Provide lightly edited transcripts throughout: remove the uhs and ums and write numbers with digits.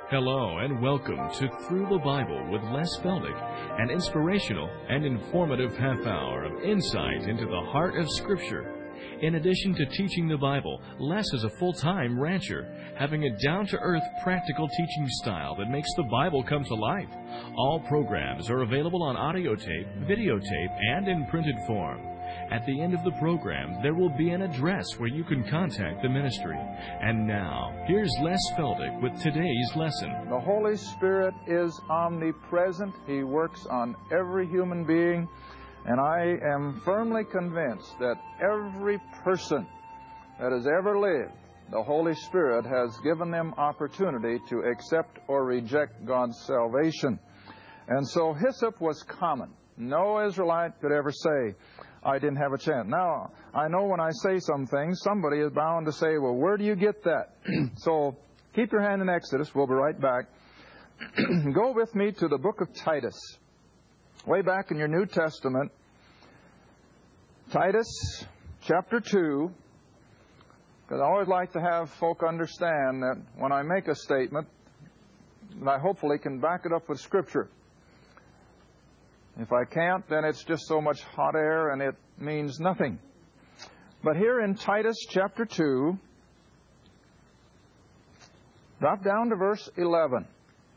Hello and welcome to Through the Bible with Les Feldick, an inspirational and informative half hour of insight into the heart of Scripture. In addition to teaching the Bible, Les is a full-time rancher, having a down-to-earth practical teaching style that makes the Bible come to life. All programs are available on audio tape, videotape, and in printed form. At the end of the program, there will be an address where you can contact the ministry. And now, here's Les Feldick with today's lesson. The Holy Spirit is omnipresent. He works on every human being. And I am firmly convinced that every person that has ever lived, the Holy Spirit has given them opportunity to accept or reject God's salvation. And so hyssop was common. No Israelite could ever say, I didn't have a chance. Now, I know when I say some things, somebody is bound to say, well, where do you get that? So keep your hand in Exodus. We'll be right back. Go with me to the book of Titus. Way back in your New Testament, Titus chapter 2, because I always like to have folk understand that when I make a statement, I hopefully can back it up with Scripture. If I can't, then it's just so much hot air and it means nothing. But here in Titus chapter 2, drop down to verse 11.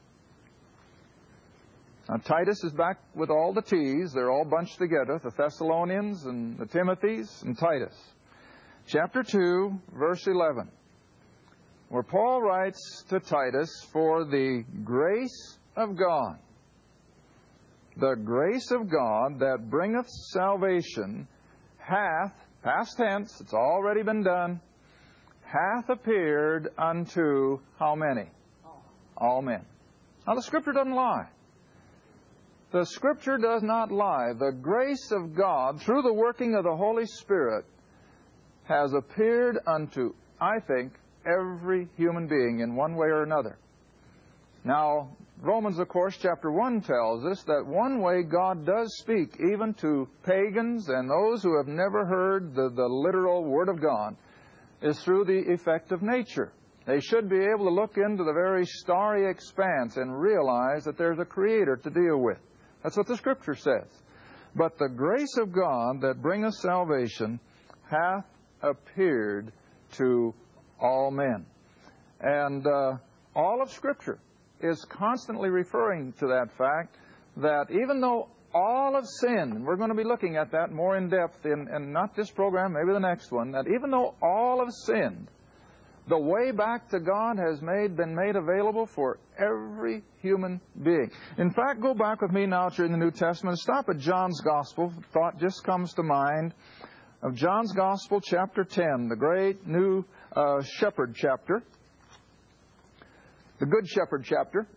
Now, Titus is back with all the T's. They're all bunched together, the Thessalonians and the Timothys and Titus. Chapter 2, verse 11, where Paul writes to Titus, for the grace of God, the grace of God that bringeth salvation hath, past tense, it's already been done, hath appeared unto how many? All men. Now, the Scripture doesn't lie. The Scripture does not lie. The grace of God, through the working of the Holy Spirit, has appeared unto, I think, every human being in one way or another. Now, Romans, of course, chapter 1 tells us that one way God does speak even to pagans and those who have never heard the literal Word of God is through the effect of nature. They should be able to look into the very starry expanse and realize that there's a Creator to deal with. That's what the Scripture says. But the grace of God that bringeth salvation hath appeared to all men. And all of Scripture is constantly referring to that fact that even though all have sinned, and we're going to be looking at that more in depth in not this program, maybe the next one, that even though all have sinned, the way back to God has been made available for every human being. In fact, go back with me now to the New Testament and stop at John's Gospel. Thought just comes to mind of John's Gospel, chapter 10, the great new shepherd chapter. The Good Shepherd chapter.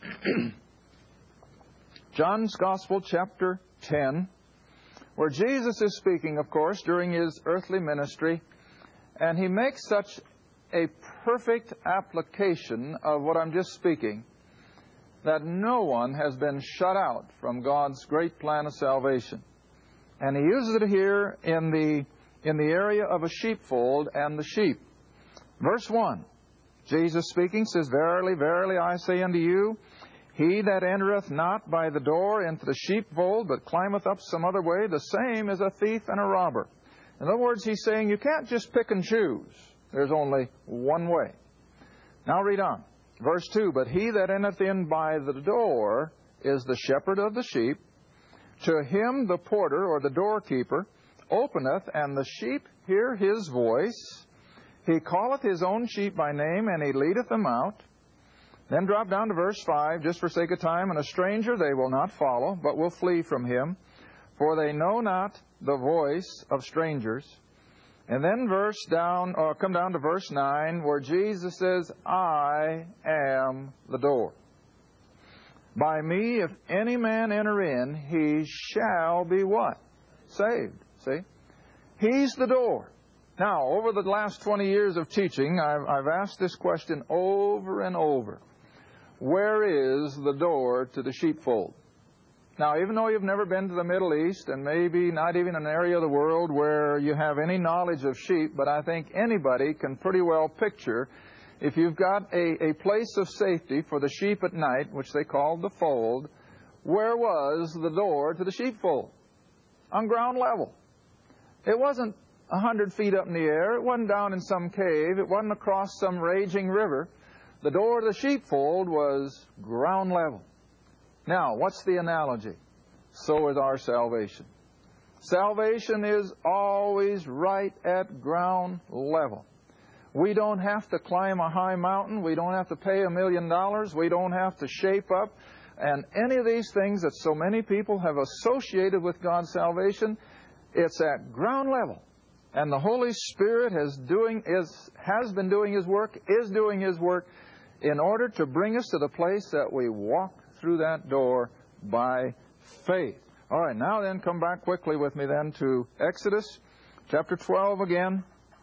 John's Gospel, chapter 10, where Jesus is speaking, of course, during His earthly ministry, and He makes such a perfect application of what I'm just speaking that no one has been shut out from God's great plan of salvation. And He uses it here in the area of a sheepfold and the sheep. Verse 1. Jesus speaking says, Verily, verily, I say unto you, he that entereth not by the door into the sheepfold, but climbeth up some other way, the same is a thief and a robber. In other words, He's saying you can't just pick and choose. There's only one way. Now read on. Verse 2, But he that entereth in by the door is the shepherd of the sheep. To him the porter, or the doorkeeper, openeth, and the sheep hear his voice. He calleth his own sheep by name, and he leadeth them out. Then drop down to verse 5, just for sake of time. And a stranger they will not follow, but will flee from him, for they know not the voice of strangers. And then come down to verse 9, where Jesus says, I am the door. By me, if any man enter in, he shall be what? Saved. See? He's the door. Now, over the last 20 years of teaching, I've asked this question over and over. Where is the door to the sheepfold? Now, even though you've never been to the Middle East, and maybe not even an area of the world where you have any knowledge of sheep, but I think anybody can pretty well picture if you've got a place of safety for the sheep at night, which they called the fold, where was the door to the sheepfold? On ground level. It wasn't 100 feet up in the air. It wasn't down in some cave. It wasn't across some raging river. The door to the sheepfold was ground level. Now, what's the analogy? So is our salvation. Salvation is always right at ground level. We don't have to climb a high mountain. We don't have to pay $1 million. We don't have to shape up. And any of these things that so many people have associated with God's salvation, it's at ground level. And the Holy Spirit has been doing His work, is doing His work in order to bring us to the place that we walk through that door by faith. All right, now then, come back quickly with me then to Exodus chapter 12 again.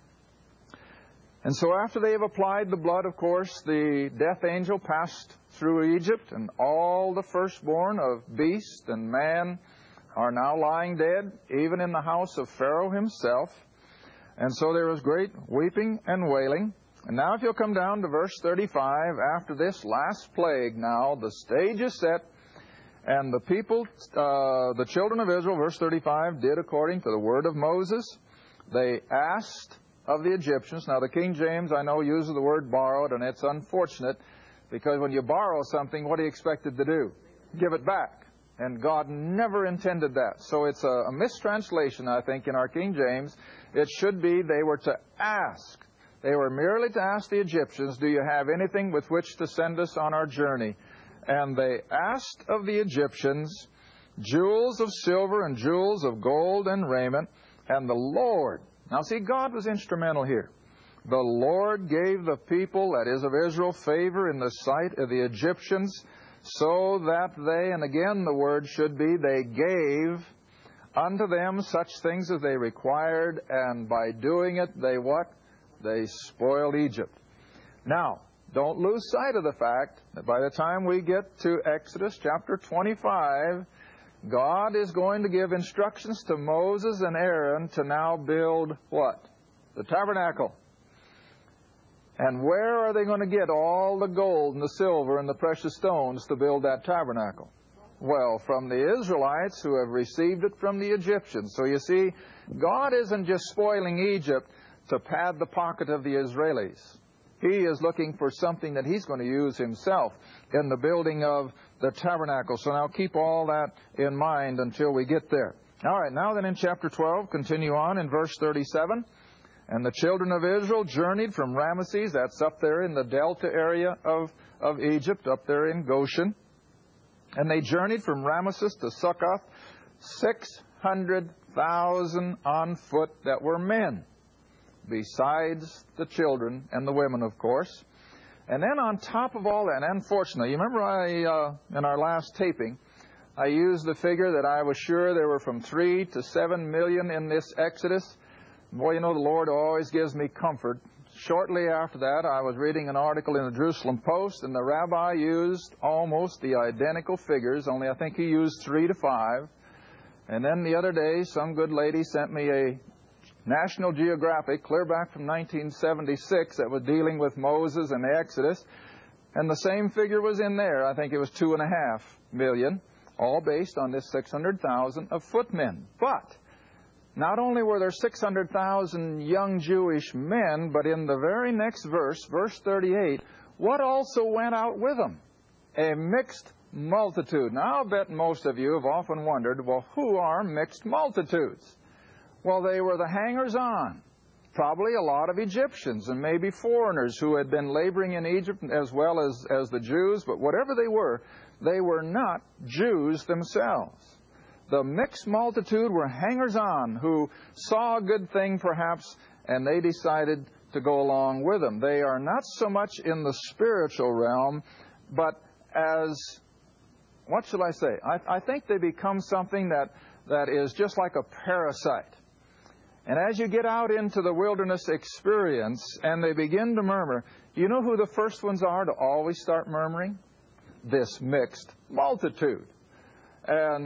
And so after they have applied the blood, of course, the death angel passed through Egypt, and all the firstborn of beast and man are now lying dead, even in the house of Pharaoh himself. And so there was great weeping and wailing. And now if you'll come down to verse 35, after this last plague now, the stage is set, and the people, the children of Israel, verse 35, did according to the word of Moses. They asked of the Egyptians. Now the King James, I know, uses the word borrowed, and it's unfortunate, because when you borrow something, what are you expected to do? Give it back. And God never intended that. So it's a mistranslation, I think, in our King James. It should be they were to ask. They were merely to ask the Egyptians, do you have anything with which to send us on our journey? And they asked of the Egyptians jewels of silver and jewels of gold and raiment. And the Lord, now see, God was instrumental here. The Lord gave the people, that is of Israel, favor in the sight of the Egyptians, so that they, and again the word should be, they gave unto them such things as they required, and by doing it, they what? They spoiled Egypt. Now, don't lose sight of the fact that by the time we get to Exodus chapter 25, God is going to give instructions to Moses and Aaron to now build what? The tabernacle. And where are they going to get all the gold and the silver and the precious stones to build that tabernacle? Well, from the Israelites who have received it from the Egyptians. So you see, God isn't just spoiling Egypt to pad the pocket of the Israelis. He is looking for something that He's going to use Himself in the building of the tabernacle. So now keep all that in mind until we get there. All right, now then in chapter 12, continue on in verse 37. And the children of Israel journeyed from Ramesses, that's up there in the delta area of Egypt, up there in Goshen. And they journeyed from Ramesses to Succoth, 600,000 on foot that were men, besides the children and the women, of course. And then on top of all that, unfortunately, you remember in our last taping, I used the figure that I was sure there were from 3 to 7 million in this Exodus. Boy, you know, the Lord always gives me comfort. Shortly after that, I was reading an article in the Jerusalem Post, and the rabbi used almost the identical figures, only I think he used 3 to 5. And then the other day, some good lady sent me a National Geographic, clear back from 1976, that was dealing with Moses and the Exodus. And the same figure was in there. I think it was 2.5 million, all based on this 600,000 of footmen. But not only were there 600,000 young Jewish men, but in the very next verse, verse 38, what also went out with them? A mixed multitude. Now, I'll bet most of you have often wondered, well, who are mixed multitudes? Well, they were the hangers-on. Probably a lot of Egyptians and maybe foreigners who had been laboring in Egypt as well as the Jews, but whatever they were not Jews themselves. The mixed multitude were hangers-on who saw a good thing perhaps, and they decided to go along with them. They are not so much in the spiritual realm, but as, what shall I say? I think they become something that is just like a parasite. And as you get out into the wilderness experience and they begin to murmur, you know who the first ones are to always start murmuring? This mixed multitude. And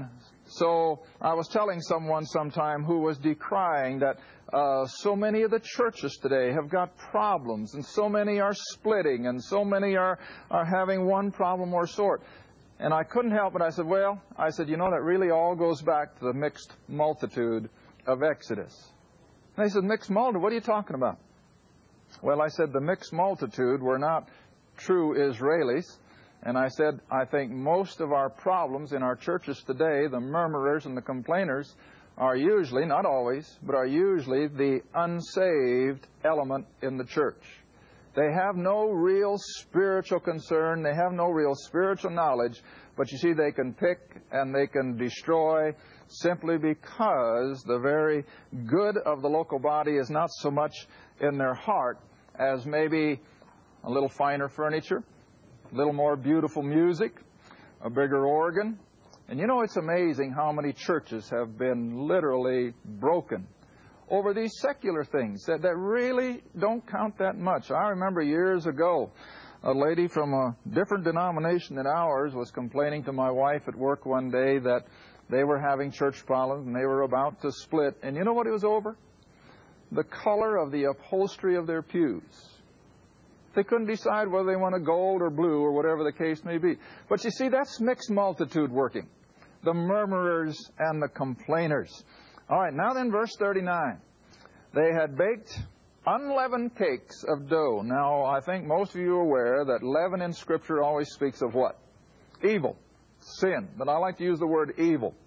So I was telling someone sometime who was decrying that so many of the churches today have got problems, and so many are splitting, and so many are having one problem or sort. And I couldn't help but I said, you know, that really all goes back to the mixed multitude of Exodus. And they said, mixed multitude? What are you talking about? Well, I said, the mixed multitude were not true Israelis. And I said, I think most of our problems in our churches today, the murmurers and the complainers, are usually, not always, but are usually the unsaved element in the church. They have no real spiritual concern. They have no real spiritual knowledge. But you see, they can pick and they can destroy simply because the very good of the local body is not so much in their heart as maybe a little finer furniture, a little more beautiful music, a bigger organ. And you know, it's amazing how many churches have been literally broken over these secular things that really don't count that much. I remember years ago, a lady from a different denomination than ours was complaining to my wife at work one day that they were having church problems and they were about to split. And you know what it was over? The color of the upholstery of their pews. They couldn't decide whether they wanted gold or blue or whatever the case may be. But you see, that's mixed multitude working. The murmurers and the complainers. All right, now then, verse 39. They had baked unleavened cakes of dough. Now, I think most of you are aware that leaven in Scripture always speaks of what? Evil, sin. But I like to use the word evil.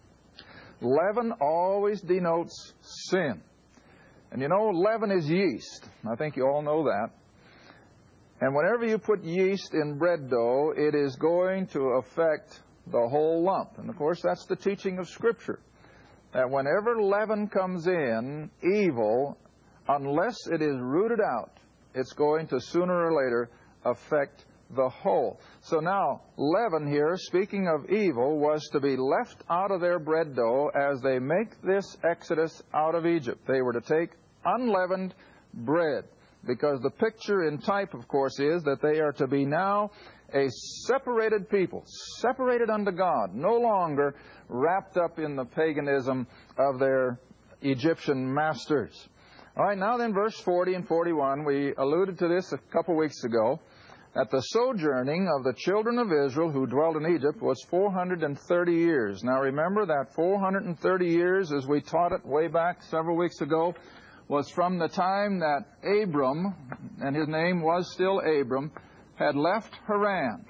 Leaven always denotes sin. And you know, leaven is yeast. I think you all know that. And whenever you put yeast in bread dough, it is going to affect the whole lump. And of course, that's the teaching of Scripture. That whenever leaven comes in, evil, unless it is rooted out, it's going to sooner or later affect the whole. So now, leaven here, speaking of evil, was to be left out of their bread dough as they make this exodus out of Egypt. They were to take unleavened bread, because the picture in type, of course, is that they are to be now a separated people, separated unto God, no longer wrapped up in the paganism of their Egyptian masters. All right, now then, verse 40 and 41, we alluded to this a couple weeks ago, that the sojourning of the children of Israel who dwelt in Egypt was 430 years. Now remember that 430 years, as we taught it way back several weeks ago, was from the time that Abram, and his name was still Abram, had left Haran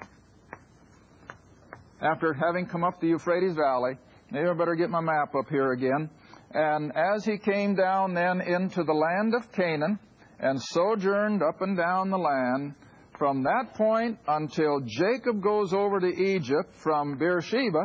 after having come up the Euphrates Valley. Maybe I better get my map up here again. And as he came down then into the land of Canaan and sojourned up and down the land, from that point until Jacob goes over to Egypt from Beersheba,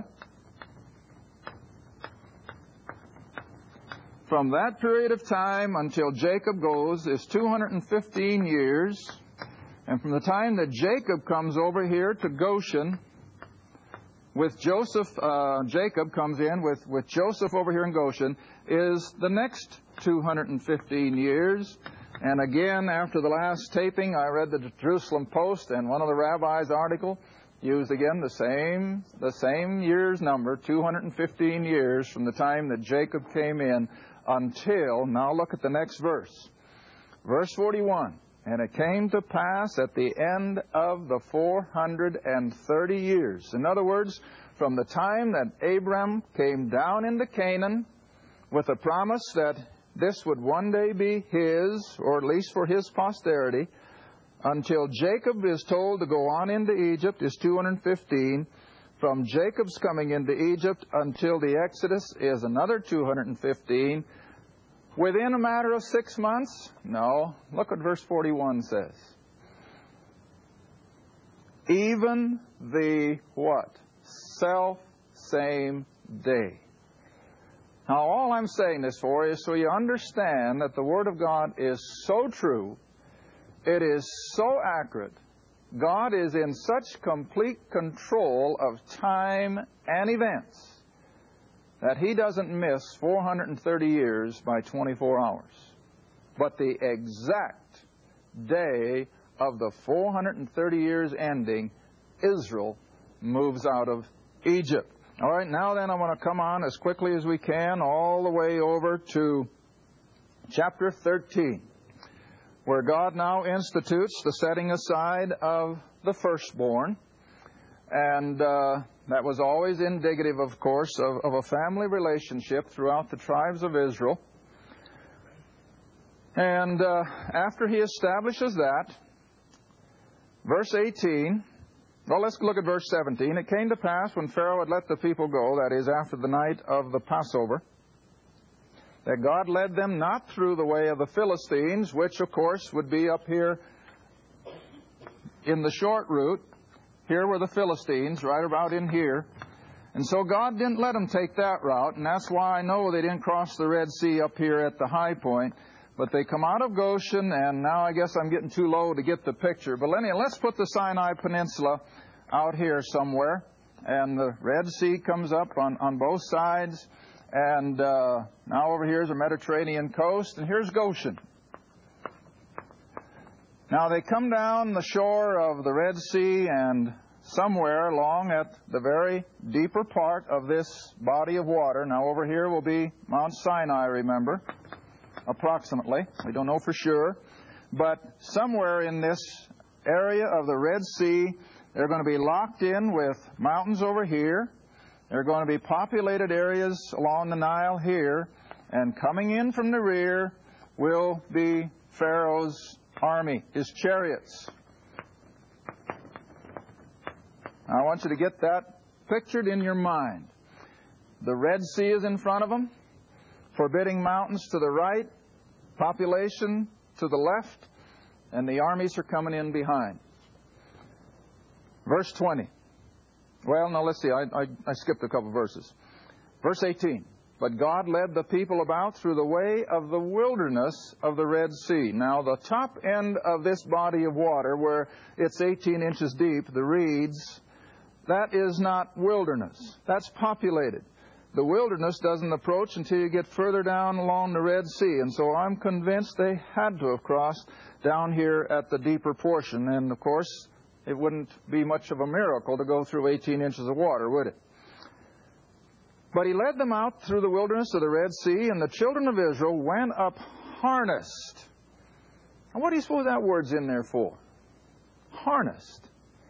from that period of time until Jacob goes is 215 years. And from the time that Jacob comes over here to Goshen with Joseph, Jacob comes in with Joseph over here in Goshen, is the next 215 years. And again, after the last taping, I read the Jerusalem Post, and one of the rabbis' article used again the same year's number, 215 years from the time that Jacob came in until, now look at the next verse. Verse 41, and it came to pass at the end of the 430 years. In other words, from the time that Abram came down into Canaan with a promise that this would one day be his, or at least for his posterity, until Jacob is told to go on into Egypt is 215. From Jacob's coming into Egypt until the Exodus is another 215. Within a matter of 6 months? No. Look what verse 41 says. Even the what? Self-same day. Now, all I'm saying this for is so you understand that the Word of God is so true, it is so accurate, God is in such complete control of time and events that He doesn't miss 430 years by 24 hours. But the exact day of the 430 years ending, Israel moves out of Egypt. All right, now then I want to come on as quickly as we can all the way over to chapter 13, where God now institutes the setting aside of the firstborn. And that was always indicative, of course, of a family relationship throughout the tribes of Israel. And after he establishes that, verse 18, well, let's look at verse 17. It came to pass when Pharaoh had let the people go, that is, after the night of the Passover, that God led them not through the way of the Philistines, which, of course, would be up here in the short route. Here were the Philistines, right about in here. And so God didn't let them take that route, and that's why I know they didn't cross the Red Sea up here at the high point. But they come out of Goshen, and now I guess I'm getting too low to get the picture. But let's put the Sinai Peninsula out here somewhere. And the Red Sea comes up on both sides. And now over here is the Mediterranean coast, and here's Goshen. Now they come down the shore of the Red Sea, and somewhere along at the very deeper part of this body of water, now over here will be Mount Sinai, remember, approximately. We don't know for sure. But somewhere in this area of the Red Sea, they're going to be locked in with mountains over here. There are going to be populated areas along the Nile here, and coming in from the rear will be Pharaoh's army, his chariots. I want you to get that pictured in your mind. The Red Sea is in front of them, forbidding mountains to the right, population to the left, and the armies are coming in behind. Verse 20. Well, no, let's see. I skipped a couple verses. Verse 18. But God led the people about through the way of the wilderness of the Red Sea. Now, the top end of this body of water, where it's 18 inches deep, the reeds, that is not wilderness. That's populated. The wilderness doesn't approach until you get further down along the Red Sea. And so I'm convinced they had to have crossed down here at the deeper portion. And, of course, it wouldn't be much of a miracle to go through 18 inches of water, would it? But he led them out through the wilderness of the Red Sea, and the children of Israel went up harnessed. Now, what do you suppose that word's in there for? Harnessed.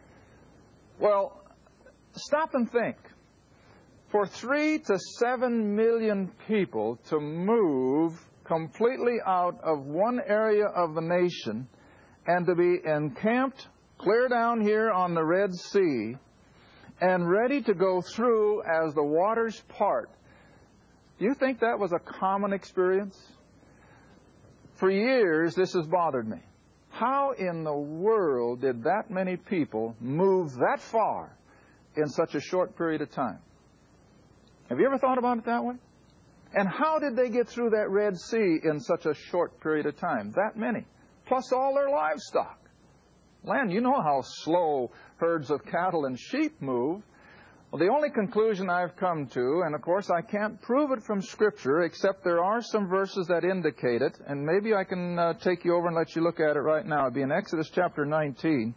Well, stop and think. For 3 to 7 million people to move completely out of one area of the nation and to be encamped clear down here on the Red Sea and ready to go through as the waters part. Do you think that was a common experience? For years, this has bothered me. How in the world did that many people move that far in such a short period of time? Have you ever thought about it that way? And how did they get through that Red Sea in such a short period of time? That many. Plus all their livestock. Land, you know how slow herds of cattle and sheep move. Well, the only conclusion I've come to, and of course I can't prove it from Scripture, except there are some verses that indicate it, and maybe I can take you over and let you look at it right now. It'd be in Exodus chapter 19.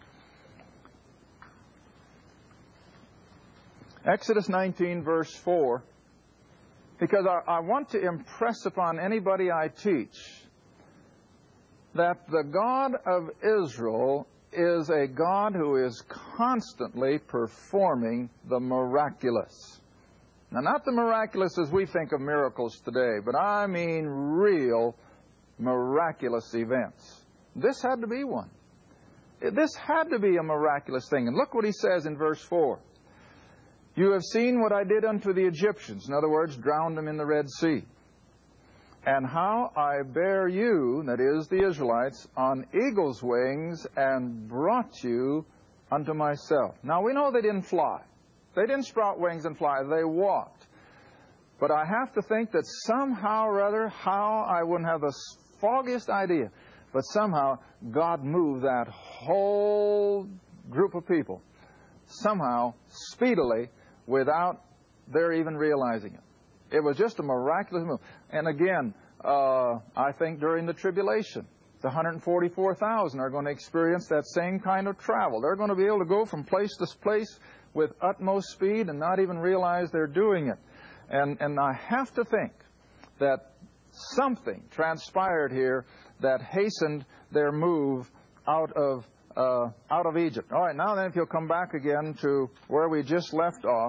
Exodus 19, verse 4. Because I want to impress upon anybody I teach that the God of Israel is a God who is constantly performing the miraculous. Now, not the miraculous as we think of miracles today, but I mean real miraculous events. This had to be one. This had to be a miraculous thing. And look what he says in verse 4. You have seen what I did unto the Egyptians. In other words, drowned them in the Red Sea. And how I bare you, that is, the Israelites, on eagle's wings and brought you unto myself. Now, we know they didn't fly. They didn't sprout wings and fly. They walked. But I have to think that somehow or other, how, I wouldn't have the foggiest idea, but somehow God moved that whole group of people, somehow, speedily, without their even realizing it. It was just a miraculous move. And again, I think during the tribulation, the 144,000 are going to experience that same kind of travel. They're going to be able to go from place to place with utmost speed and not even realize they're doing it. And I have to think that something transpired here that hastened their move out of Egypt. All right, now then, if you'll come back again to where we just left off.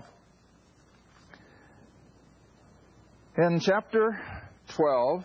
In chapter 12,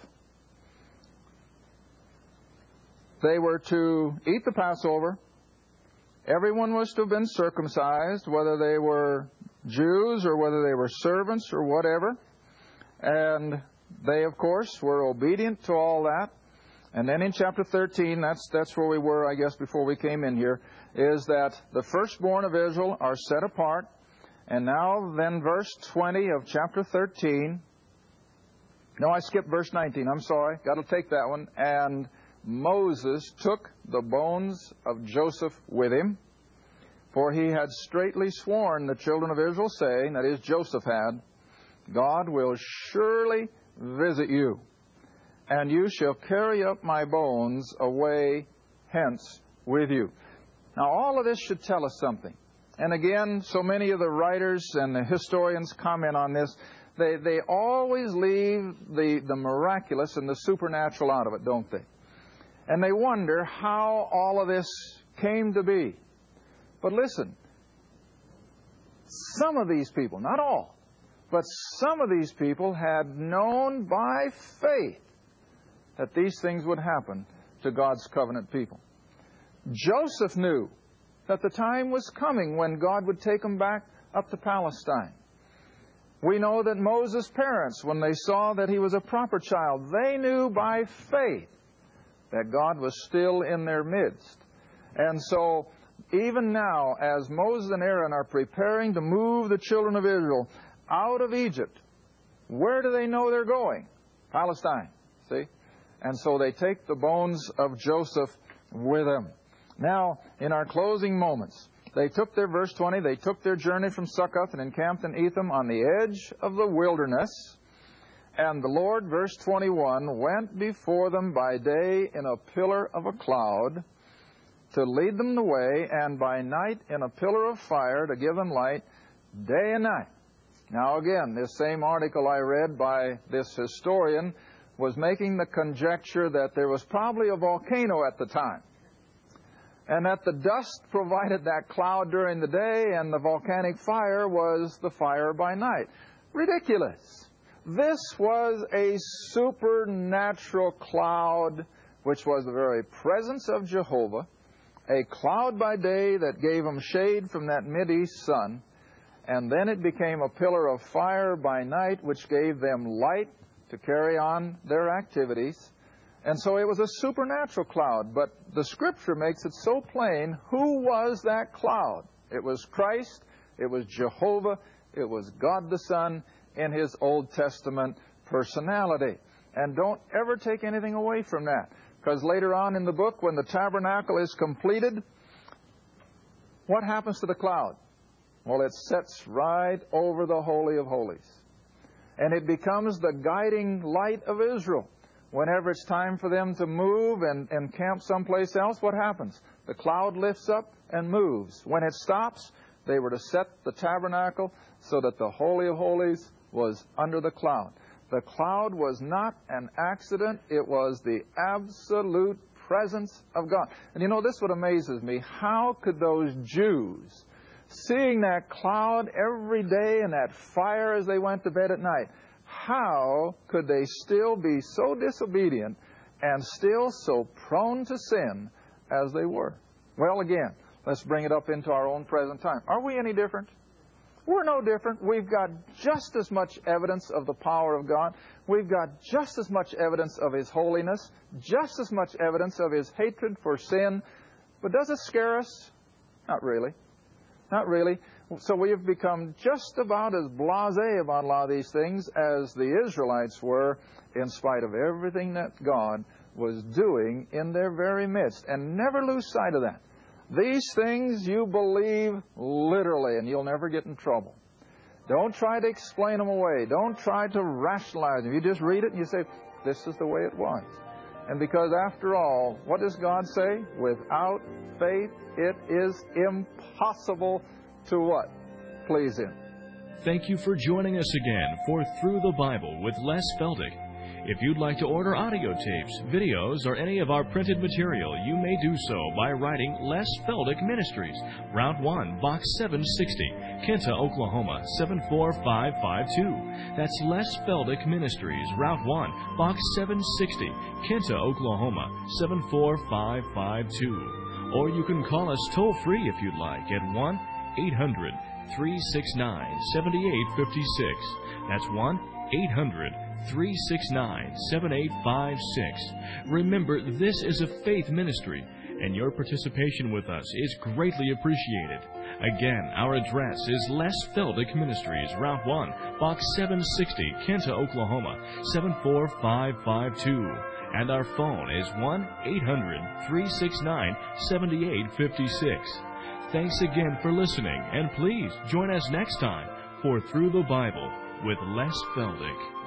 they were to eat the Passover. Everyone was to have been circumcised, whether they were Jews or whether they were servants or whatever. And they, of course, were obedient to all that. And then in chapter 13, that's where we were, I guess, before we came in here, is that the firstborn of Israel are set apart. And now then verse 20 of chapter 13. No, I skipped verse 19. I'm sorry. Got to take that one. And Moses took the bones of Joseph with him, for he had straitly sworn the children of Israel, saying, that is, Joseph had, God will surely visit you, and you shall carry up my bones away hence with you. Now, all of this should tell us something. And again, so many of the writers and the historians comment on this. They always leave the miraculous and the supernatural out of it, don't they? And they wonder how all of this came to be. But listen, some of these people, not all, but some of these people had known by faith that these things would happen to God's covenant people. Joseph knew that the time was coming when God would take them back up to Palestine. We know that Moses' parents, when they saw that he was a proper child, they knew by faith that God was still in their midst. And so, even now, as Moses and Aaron are preparing to move the children of Israel out of Egypt, where do they know they're going? Palestine, see? And so they take the bones of Joseph with them. Now, in our closing moments, they took their, verse 20, they took their journey from Succoth and encamped in Etham on the edge of the wilderness. And the Lord, verse 21, went before them by day in a pillar of a cloud to lead them the way, and by night in a pillar of fire to give them light day and night. Now again, this same article I read by this historian was making the conjecture that there was probably a volcano at the time, and that the dust provided that cloud during the day, and the volcanic fire was the fire by night. Ridiculous. This was a supernatural cloud, which was the very presence of Jehovah, a cloud by day that gave them shade from that mid-east sun, and then it became a pillar of fire by night, which gave them light to carry on their activities. And so it was a supernatural cloud, but the Scripture makes it so plain who was that cloud. It was Christ, it was Jehovah, it was God the Son in His Old Testament personality. And don't ever take anything away from that, because later on in the book, when the tabernacle is completed, what happens to the cloud? Well, it sets right over the Holy of Holies, and it becomes the guiding light of Israel. Whenever it's time for them to move and camp someplace else, what happens? The cloud lifts up and moves. When it stops, they were to set the tabernacle so that the Holy of Holies was under the cloud. The cloud was not an accident. It was the absolute presence of God. And you know, this is what amazes me. How could those Jews, seeing that cloud every day and that fire as they went to bed at night, how could they still be so disobedient and still so prone to sin as they were? Well, again, let's bring it up into our own present time. Are we any different? We're no different. We've got just as much evidence of the power of God. We've got just as much evidence of His holiness, just as much evidence of His hatred for sin. But does it scare us? Not really. Not really. So we have become just about as blasé about a lot of these things as the Israelites were, in spite of everything that God was doing in their very midst. And never lose sight of that. These things you believe literally, and you'll never get in trouble. Don't try to explain them away. Don't try to rationalize them. You just read it and you say, this is the way it was. And because after all, what does God say? Without faith, it is impossible to what? pleasing. Thank you for joining us again for Through the Bible with Les Feldick. If you'd like to order audio tapes, videos, or any of our printed material, you may do so by writing Les Feldick Ministries, Route 1, Box 760, Kinta, Oklahoma 74552. That's Les Feldick Ministries, Route 1, Box 760, Kinta, Oklahoma 74552. Or you can call us toll-free if you'd like at 1-800-369-7856. That's 1-800-369-7856. Remember, this is a faith ministry, and your participation with us is greatly appreciated. Again, our address is Les Feldick Ministries, Route 1, Box 760, Kinta, Oklahoma 74552. And our phone is 1-800-369-7856. Thanks again for listening, and please join us next time for Through the Bible with Les Feldick.